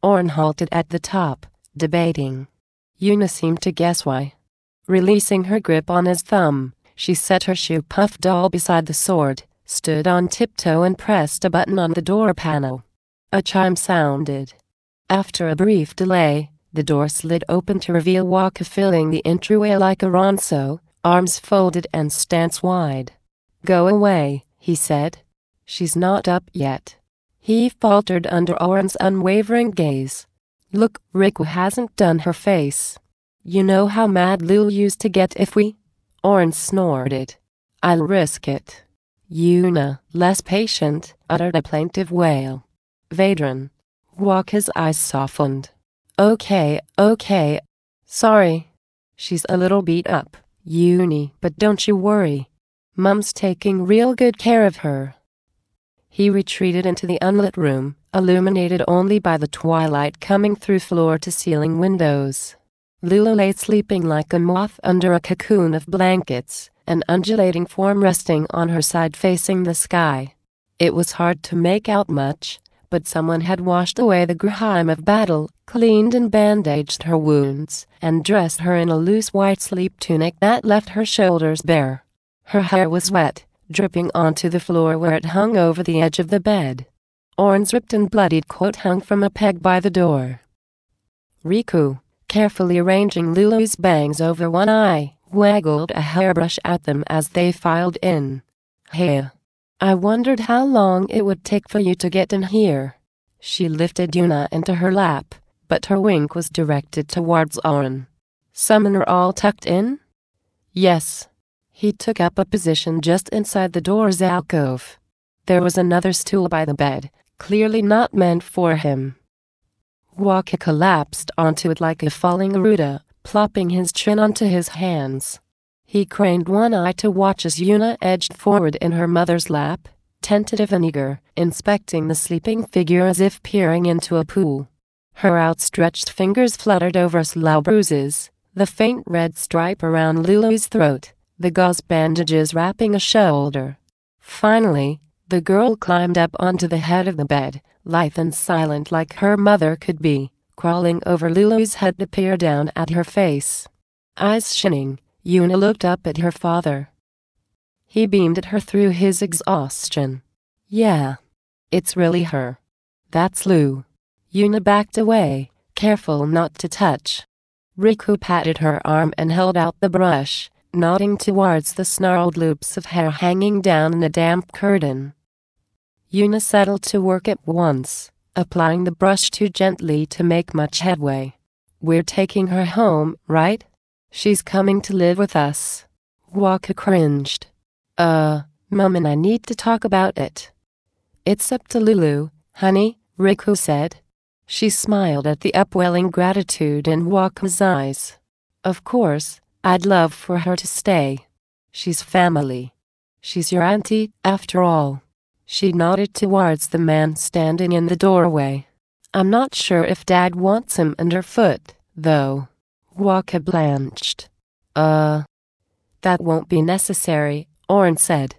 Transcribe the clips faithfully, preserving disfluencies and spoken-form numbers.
Oren halted at the top, debating. Yuna seemed to guess why. Releasing her grip on his thumb, she set her shoe puff doll beside the sword, stood on tiptoe and pressed a button on the door panel. A chime sounded. After a brief delay, the door slid open to reveal Wakka filling the entryway like a ronso, arms folded and stance wide. "Go away," he said. "She's not up yet." He faltered under Oren's unwavering gaze. "Look, Riku hasn't done her face. You know how mad Lulu used to get if we—" Oren snorted. "I'll risk it." Yuna, less patient, uttered a plaintive wail. "Vaydran." Wakka's eyes softened. "Okay, okay. Sorry. She's a little beat up, Uni, but don't you worry. Mum's taking real good care of her." He retreated into the unlit room, illuminated only by the twilight coming through floor-to-ceiling windows. Lulu lay sleeping like a moth under a cocoon of blankets, an undulating form resting on her side facing the sky. It was hard to make out much, but someone had washed away the grime of battle, cleaned and bandaged her wounds, and dressed her in a loose white sleep tunic that left her shoulders bare. Her hair was wet, dripping onto the floor where it hung over the edge of the bed. Oren's ripped and bloodied coat hung from a peg by the door. Riku, carefully arranging Lulu's bangs over one eye, waggled a hairbrush at them as they filed in. "Hey, I wondered how long it would take for you to get in here." She lifted Yuna into her lap, but her wink was directed towards Oren. "Summoner all tucked in?" "Yes." He took up a position just inside the door's alcove. There was another stool by the bed, clearly not meant for him. Wakka collapsed onto it like a falling Aruda, plopping his chin onto his hands. He craned one eye to watch as Yuna edged forward in her mother's lap, tentative and eager, inspecting the sleeping figure as if peering into a pool. Her outstretched fingers fluttered over slough bruises, the faint red stripe around Lulu's throat, the gauze bandages wrapping a shoulder. Finally, the girl climbed up onto the head of the bed, lithe and silent like her mother could be, crawling over Lulu's head to peer down at her face. Eyes shining, Yuna looked up at her father. He beamed at her through his exhaustion. "Yeah. It's really her. That's Lou." Yuna backed away, careful not to touch. Riku patted her arm and held out the brush, nodding towards the snarled loops of hair hanging down in a damp curtain. Yuna settled to work at once, applying the brush too gently to make much headway. "We're taking her home, right? She's coming to live with us." Wakka cringed. Uh, Mum and I need to talk about it." "It's up to Lulu, honey," Riku said. She smiled at the upwelling gratitude in Wakka's eyes. "Of course, I'd love for her to stay. She's family. She's your auntie, after all." She nodded towards the man standing in the doorway. "I'm not sure if Dad wants him underfoot, though." Wakka blanched. Uh, that won't be necessary," Oren said.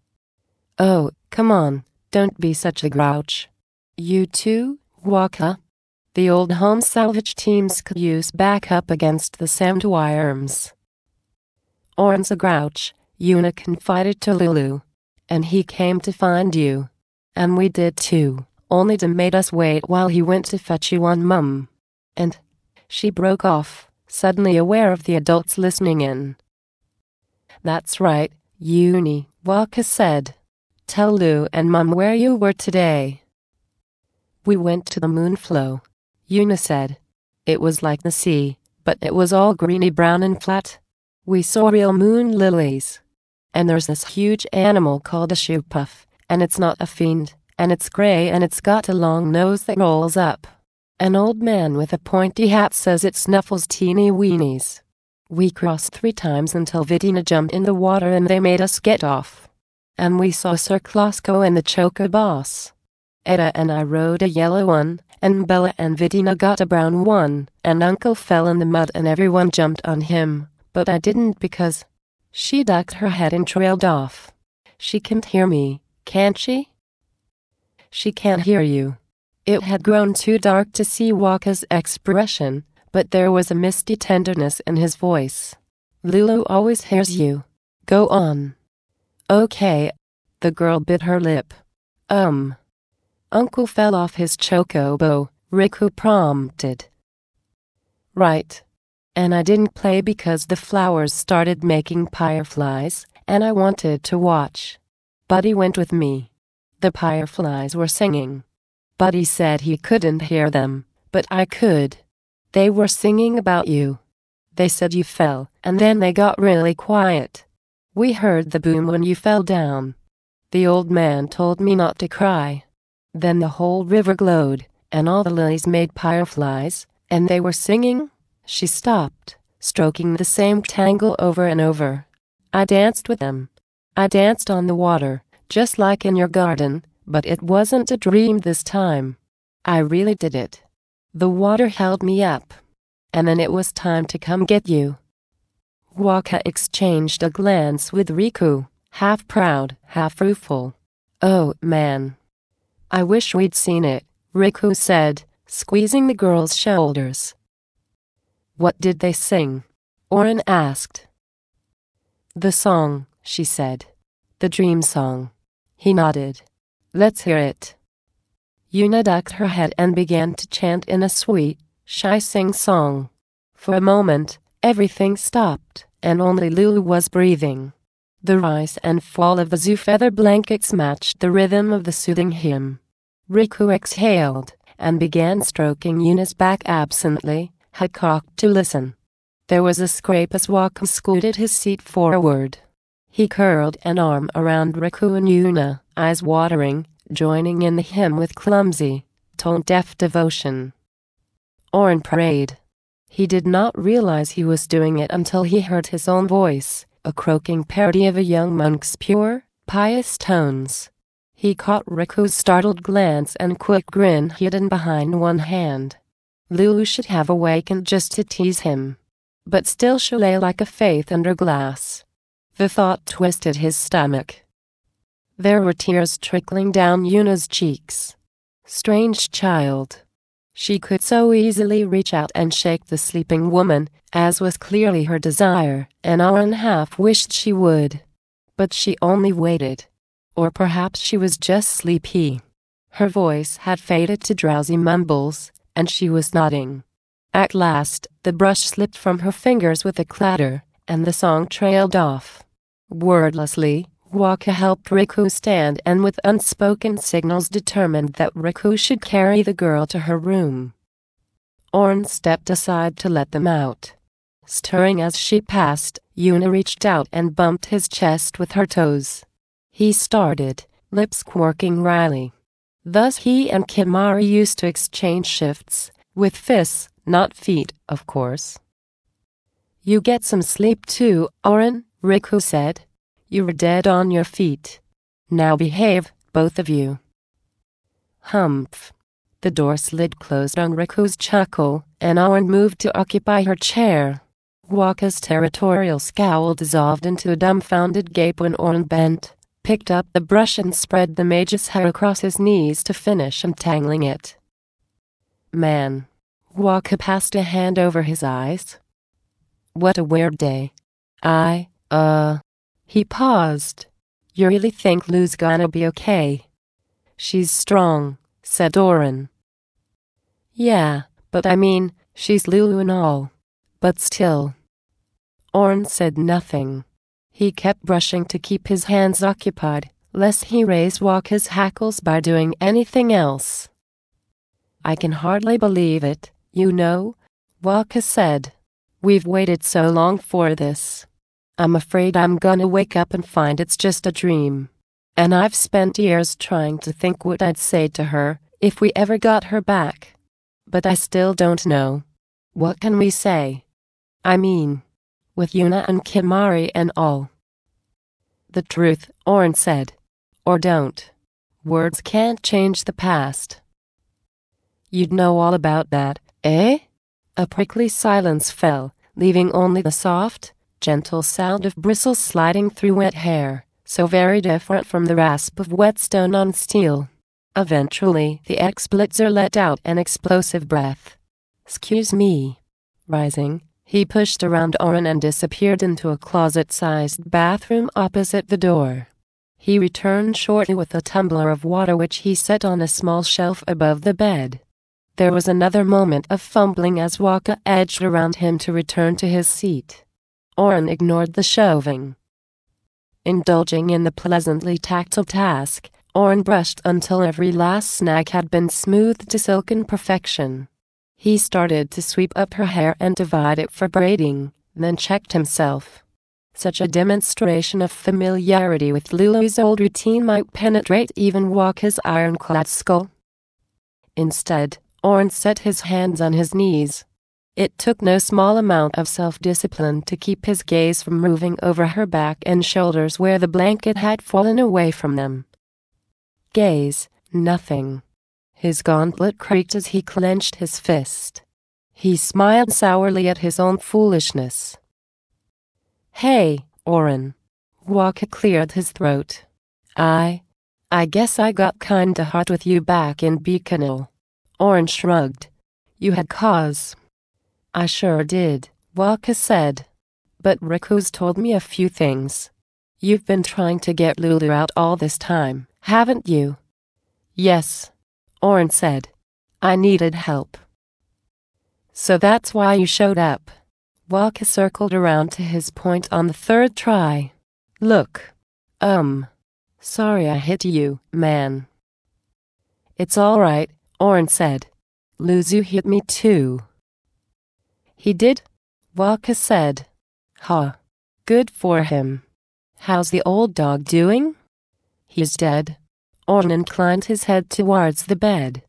"Oh, come on, don't be such a grouch." "You too, Wakka?" The old home salvage teams could use backup against the sandworms. "Oren's a grouch," Yuna confided to Lulu. "And he came to find you. And we did too, only to made us wait while he went to fetch you on Mum." And she broke off, suddenly aware of the adults listening in. "That's right, Uni," Wakka said. "Tell Lou and Mum where you were today." "We went to the Moonflow," Yuna said. "It was like the sea, but it was all greeny brown and flat. We saw real moon lilies. And there's this huge animal called a shoepuff, and it's not a fiend, and it's gray and it's got a long nose that rolls up. An old man with a pointy hat says it snuffles teeny weenies. We crossed three times until Vidina jumped in the water and they made us get off. And we saw Sir Klosko and the Choker boss. Eda and I rode a yellow one, and Bella and Vidina got a brown one, and Uncle fell in the mud and everyone jumped on him, but I didn't because..." She ducked her head and trailed off. "She can't hear me, can't she?" "She can't hear you. It had grown too dark to see Waka's expression, but there was a misty tenderness in his voice. Lulu always hears you. Go on. Okay. The girl bit her lip. Um. Uncle fell off his chocobo, Riku prompted. Right. And I didn't play because the flowers started making fireflies, and I wanted to watch. Buddy went with me. The fireflies were singing. Buddy said he couldn't hear them, but I could. They were singing about you. They said you fell, and then they got really quiet. We heard the boom when you fell down. The old man told me not to cry. Then the whole river glowed, and all the lilies made fireflies, and they were singing. She stopped, stroking the same tangle over and over. I danced with them. I danced on the water, just like in your garden, but it wasn't a dream this time. I really did it. The water held me up. And then it was time to come get you. Waka exchanged a glance with Riku, half proud, half rueful. Oh, man. I wish we'd seen it, Riku said, squeezing the girl's shoulders. What did they sing? Orin asked. The song, she said. The dream song. He nodded. Let's hear it. Yuna ducked her head and began to chant in a sweet, shy sing-song. For a moment, everything stopped, and only Lulu was breathing. The rise and fall of the zoo feather blankets matched the rhythm of the soothing hymn. Riku exhaled, and began stroking Yuna's back absently, head cocked to listen. There was a scrape as Waka scooted his seat forward. He curled an arm around Riku and Yuna, eyes watering, joining in the hymn with clumsy, tone-deaf devotion. Orin prayed. He did not realize he was doing it until he heard his own voice, a croaking parody of a young monk's pure, pious tones. He caught Riku's startled glance and quick grin hidden behind one hand. Lulu should have awakened just to tease him. But still she lay like a faith under glass. The thought twisted his stomach. There were tears trickling down Yuna's cheeks. Strange child. She could so easily reach out and shake the sleeping woman, as was clearly her desire, and Orin half wished she would. But she only waited. Or perhaps she was just sleepy. Her voice had faded to drowsy mumbles, and she was nodding. At last, the brush slipped from her fingers with a clatter, and the song trailed off. Wordlessly, Waka helped Riku stand and with unspoken signals determined that Riku should carry the girl to her room. Orin stepped aside to let them out. Stirring as she passed, Yuna reached out and bumped his chest with her toes. He started, lips quirking wryly. Thus he and Kimahri used to exchange shifts, with fists, not feet, of course. You get some sleep too, Orin, Riku said. You were dead on your feet. Now behave, both of you. Humph. The door slid closed on Riku's chuckle, and Orin moved to occupy her chair. Waka's territorial scowl dissolved into a dumbfounded gape when Orin bent, picked up the brush and spread the mage's hair across his knees to finish untangling it. Man. Waka passed a hand over his eyes. What a weird day. I, uh... He paused. You really think Lou's gonna be okay? She's strong, said Orin. Yeah, but I mean, she's Lulu and all. But still. Orin said nothing. He kept brushing to keep his hands occupied, lest he raise Waka's hackles by doing anything else. I can hardly believe it, you know, Waka said. We've waited so long for this. I'm afraid I'm gonna wake up and find it's just a dream. And I've spent years trying to think what I'd say to her if we ever got her back. But I still don't know. What can we say? I mean, with Yuna and Kimahri and all. The truth, Orin said. Or don't. Words can't change the past. You'd know all about that, eh? A prickly silence fell, leaving only the soft, gentle sound of bristles sliding through wet hair, so very different from the rasp of whetstone on steel. Eventually, the ex-blitzer let out an explosive breath. "Excuse me." Rising, he pushed around Oren and disappeared into a closet-sized bathroom opposite the door. He returned shortly with a tumbler of water which he set on a small shelf above the bed. There was another moment of fumbling as Walker edged around him to return to his seat. Oren ignored the shoving. Indulging in the pleasantly tactile task, Oren brushed until every last snag had been smoothed to silken perfection. He started to sweep up her hair and divide it for braiding, then checked himself. Such a demonstration of familiarity with Lulu's old routine might penetrate even Walker's ironclad skull. Instead, Oren set his hands on his knees. It took no small amount of self-discipline to keep his gaze from moving over her back and shoulders where the blanket had fallen away from them. Gaze, nothing. His gauntlet creaked as he clenched his fist. He smiled sourly at his own foolishness. "Hey, Oren." Walker cleared his throat. I... I guess I got kinda hot with you back in Bikanil." Oren shrugged. "You had cause." "I sure did," Walker said. "But Riku's told me a few things. You've been trying to get Lulu out all this time, haven't you?" "Yes," Oren said. "I needed help." "So that's why you showed up." Walker circled around to his point on the third try. "Look. Um. Sorry I hit you, man." "It's all right," Oren said. "Lulu hit me too." "He did?" Walker said. "Huh. Good for him. How's the old dog doing?" "He's dead." Oren inclined his head towards the bed.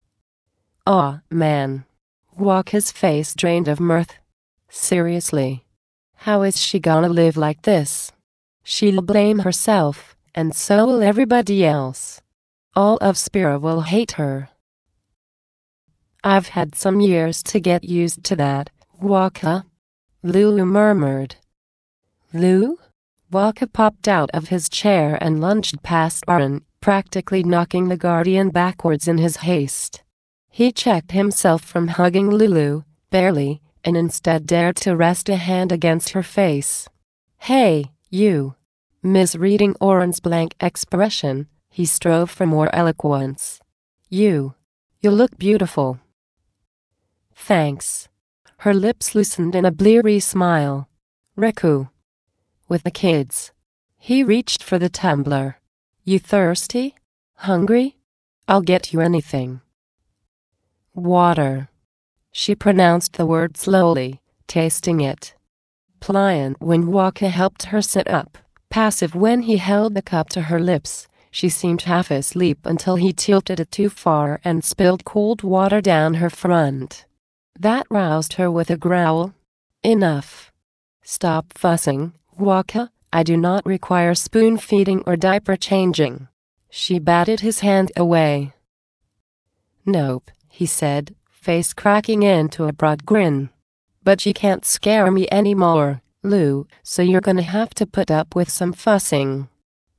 "Aw, man." Walker's face drained of mirth. "Seriously. How is she gonna live like this? She'll blame herself, and so will everybody else. All of Spira will hate her." "I've had some years to get used to that, Walker," Lulu murmured. "Lou?" Walker popped out of his chair and lunged past Oren, practically knocking the Guardian backwards in his haste. He checked himself from hugging Lulu, barely, and instead dared to rest a hand against her face. "Hey, you." Misreading Oren's blank expression, he strove for more eloquence. "You. You look beautiful." "Thanks." Her lips loosened in a bleary smile. "Riku." "With the kids." He reached for the tumbler. "You thirsty? Hungry? I'll get you anything." "Water." She pronounced the word slowly, tasting it. Pliant when Walker helped her sit up, passive when he held the cup to her lips, she seemed half asleep until he tilted it too far and spilled cold water down her front. That roused her with a growl. "Enough. Stop fussing, Walker. I do not require spoon feeding or diaper changing." She batted his hand away. "Nope," he said, face cracking into a broad grin. "But you can't scare me anymore, Lou, so you're gonna have to put up with some fussing."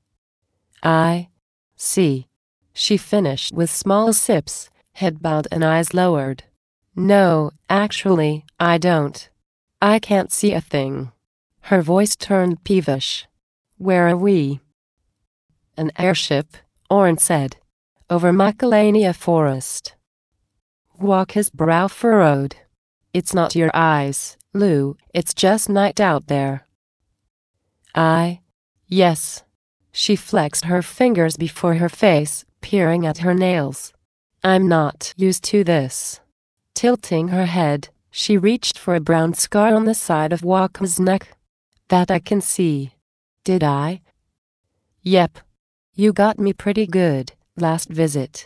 "I see." She finished with small sips, head bowed and eyes lowered. "No, actually, I don't. I can't see a thing." Her voice turned peevish. "Where are we?" "An airship," Oren said. "Over Macalania Forest." Walker's brow furrowed. "It's not your eyes, Lou, it's just night out there." I... Yes. She flexed her fingers before her face, peering at her nails. "I'm not used to this." Tilting her head, she reached for a brown scar on the side of Walker's neck. "That I can see." "Did I?" "Yep. You got me pretty good, last visit."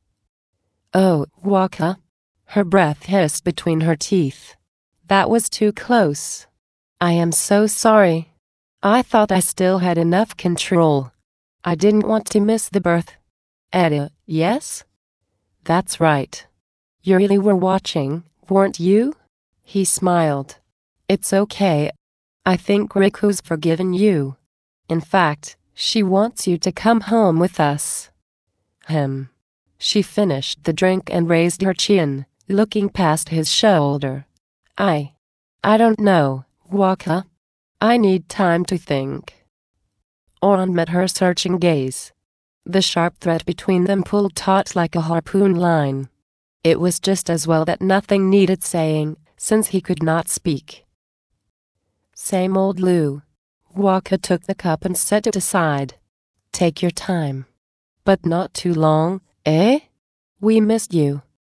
"Oh, Walker." Her breath hissed between her teeth. "That was too close. I am so sorry. I thought I still had enough control. I didn't want to miss the birth." "Edda, yes?" "That's right. You really were watching, weren't you?" He smiled. "It's okay. I think Riku's forgiven you. In fact, she wants you to come home with us." Him. She finished the drink and raised her chin, looking past his shoulder. I... I don't know, Waka. I need time to think. Oren met her searching gaze. The sharp thread between them pulled taut like a harpoon line. It was just as well that nothing needed saying, since he could not speak. Same old Lou. Waka took the cup and set it aside. Take your time. But not too long, eh? We missed you.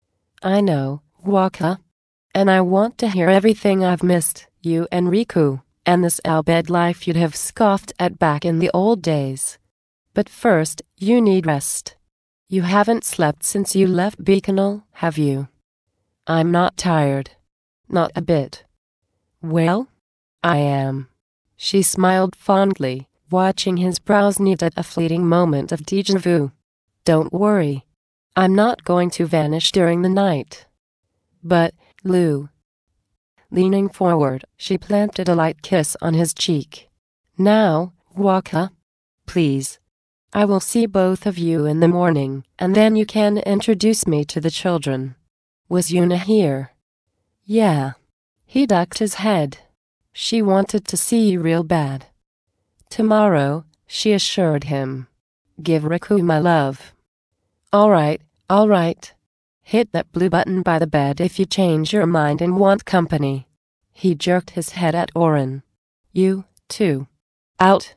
I know, Waka. And I want to hear everything I've missed, you and Riku, and this Al Bhed life you'd have scoffed at back in the old days. But first, you need rest. You haven't slept since you left Bikanal, have you? I'm not tired. Not a bit. Well, I am. She smiled fondly, watching his brows knit at a fleeting moment of déjà vu. Don't worry. I'm not going to vanish during the night. But, Lou. Leaning forward, she planted a light kiss on his cheek. Now, Waka. Please. I will see both of you in the morning, and then you can introduce me to the children. Was Yuna here? Yeah. He ducked his head. She wanted to see you real bad. Tomorrow, she assured him. Give Riku my love. All right, all right. Hit that blue button by the bed if you change your mind and want company. He jerked his head at Oren. You, too. Out.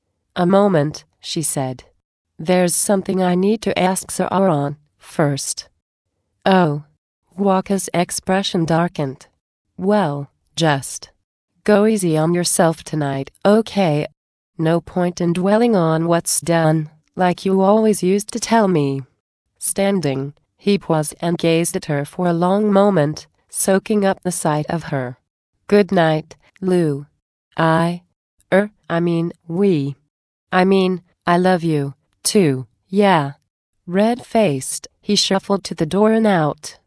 A moment, she said. There's something I need to ask Sir Aaron first. Oh. Waka's expression darkened. Well, just. Go easy on yourself tonight, okay? No point in dwelling on what's done, like you always used to tell me. Standing, he paused and gazed at her for a long moment, soaking up the sight of her. Good night, Lou. I, er, I mean, we. I mean, I love you, too, yeah. Red-faced, he shuffled to the door and out.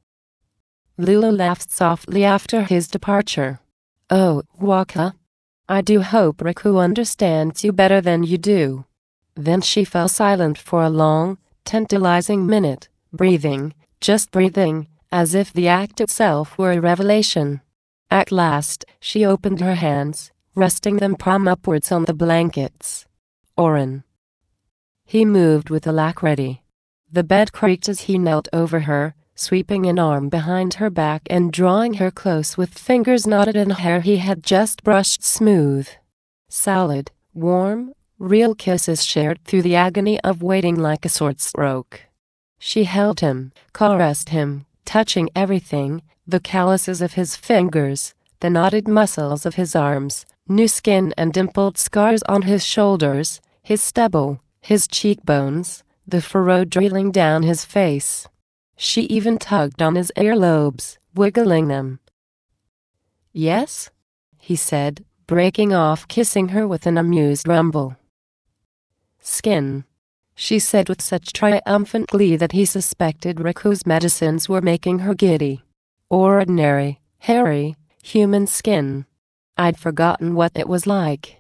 Lulu laughed softly after his departure. Oh, Waka. I do hope Riku understands you better than you do. Then she fell silent for a long, tantalizing minute, breathing, just breathing, as if the act itself were a revelation. At last, she opened her hands, resting them palm upwards on the blankets. Oren. He moved with alacrity. The bed creaked as he knelt over her, sweeping an arm behind her back and drawing her close with fingers knotted in hair he had just brushed smooth. Solid, warm, real kisses shared through the agony of waiting like a sword stroke. She held him, caressed him, touching everything, the calluses of his fingers, the knotted muscles of his arms, new skin and dimpled scars on his shoulders, his stubble, his cheekbones, the furrow drilling down his face. She even tugged on his earlobes, wiggling them. Yes? He said, breaking off kissing her with an amused rumble. Skin. She said with such triumphant glee that he suspected Riku's medicines were making her giddy. Ordinary, hairy, human skin. I'd forgotten what it was like.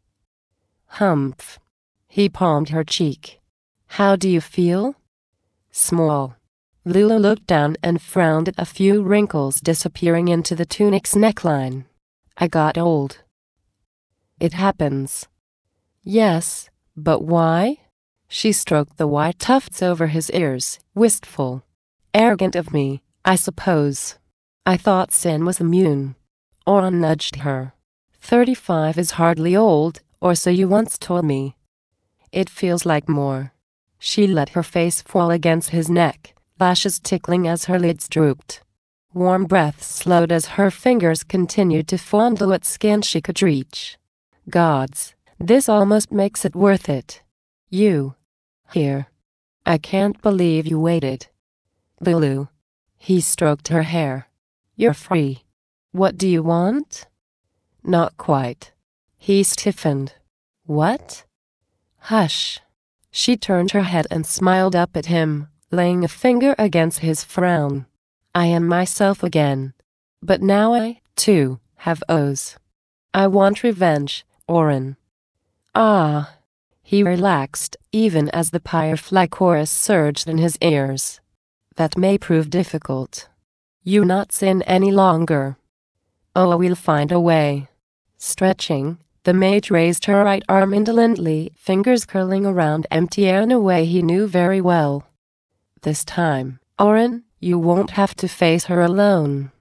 Humph. He palmed her cheek. How do you feel? Small. Lulu looked down and frowned at a few wrinkles disappearing into the tunic's neckline. I got old. It happens. Yes, but why? She stroked the white tufts over his ears, wistful. Arrogant of me, I suppose. I thought Sin was immune. Oren nudged her. Thirty-five is hardly old, or so you once told me. It feels like more. She let her face fall against his neck, lashes tickling as her lids drooped. Warm breaths slowed as her fingers continued to fondle at skin she could reach. Gods, this almost makes it worth it. You. Here. I can't believe you waited. Lulu. He stroked her hair. You're free. What do you want? Not quite. He stiffened. What? Hush. She turned her head and smiled up at him, laying a finger against his frown. I am myself again. But now I, too, have O's. I want revenge, Oren. Ah. He relaxed, even as the Firefly chorus surged in his ears. That may prove difficult. You not sin any longer. Oh, we'll find a way. Stretching, the mage raised her right arm indolently, fingers curling around empty air in a way he knew very well. This time, Orin, you won't have to face her alone.